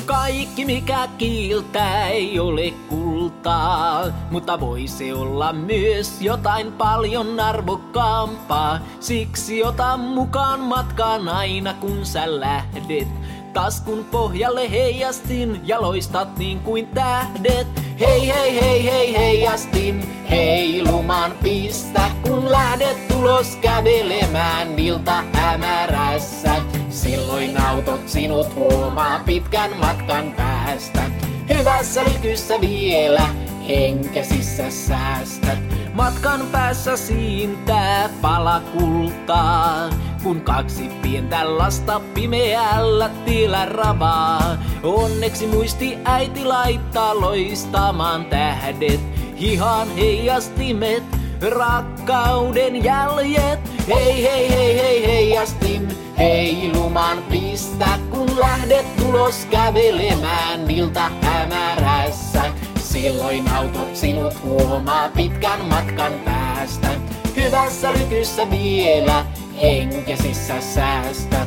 Kaikki mikä kiiltää ei ole kultaa, mutta voi se olla myös jotain paljon arvokkaampaa. Siksi ota mukaan matkaan aina kun sä lähdet. Taskun pohjalle heijastin ja loistat niin kuin tähdet. Hei hei hei hei heijastin, heilumaan pistä, kun lähdet tulos kävelemään ilta hämärässä. Silloin autot sinut huomaa pitkän matkan päästä. Hyvässä lykyssä vielä henkesissä säästät. Matkan päässä siintää pala kultaa, kun kaksi pientä lasta pimeällä tiellä ravaa. Onneksi muisti äiti laittaa loistamaan tähdet, hihan heijastimet, rakkauden jäljet. Hei hei hei hei heijastin, heilumaan pistä, kun lähdet tulos kävelemään ilta hämärässä. Silloin autot sinut huomaa pitkän matkan päästä. Hyvässä lykyssä vielä henkesissä säästät.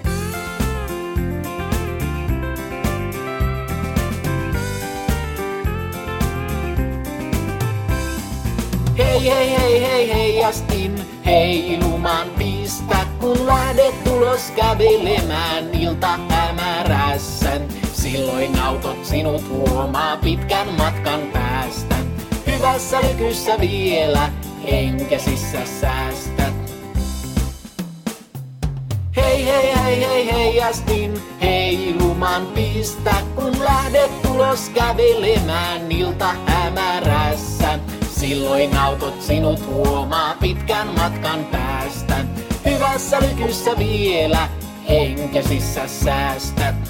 Hei hei hei hei heijastin, heilumaan pistä, kun lähdet tulos kävelemään ilta hämärässä. Silloin autot sinut huomaa pitkän matkan päästä. Hyvässä lykyssä vielä henkesissä säästät. Hei hei hei hei heijastin, heilumaan pistä, kun lähdet tulos kävelemään ilta hämärässä. Silloin autot sinut huomaa pitkän matkan päästä. Hyvässä lykyssä vielä henkesissä säästät.